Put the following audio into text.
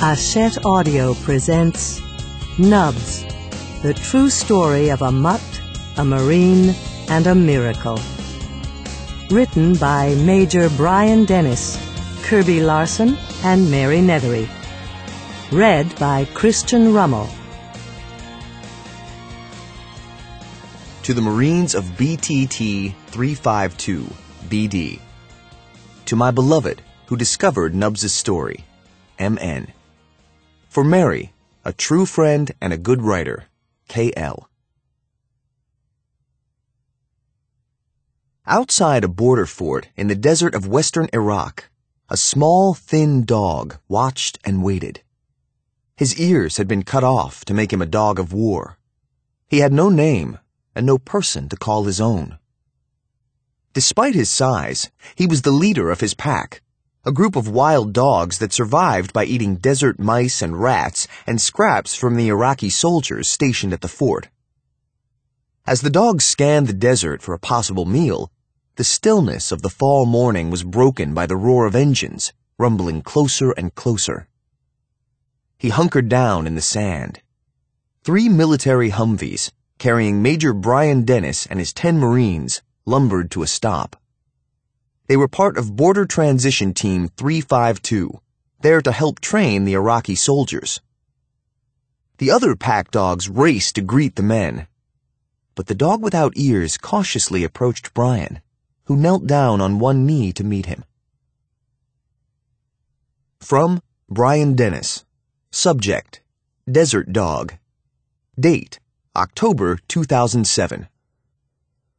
Hachette Audio presents Nubs, the true story of a mutt, a marine, and a miracle. Written by Major Brian Dennis, Kirby Larson, and Mary Nethery. Read by Christian Rummel. To the Marines of BTT 352, BD. To my beloved, who discovered Nubs' story, MN. For Mary, a true friend and a good writer, KL. Outside a border fort in the desert of western Iraq, a small, thin dog watched and waited. His ears had been cut off to make him a dog of war. He had no name and no person to call his own. Despite his size, he was the leader of his pack, a group of wild dogs that survived by eating desert mice and rats and scraps from the Iraqi soldiers stationed at the fort. As the dogs scanned the desert for a possible meal, the stillness of the fall morning was broken by the roar of engines, rumbling closer and closer. He hunkered down in the sand. 3 military Humvees, carrying Major Brian Dennis and his 10 Marines, lumbered to a stop. They were part of Border Transition Team 352, there to help train the Iraqi soldiers. The other pack dogs raced to greet the men, but the dog without ears cautiously approached Brian, who knelt down on one knee to meet him. From Brian Dennis. Subject: Desert Dog. Date: October 2007.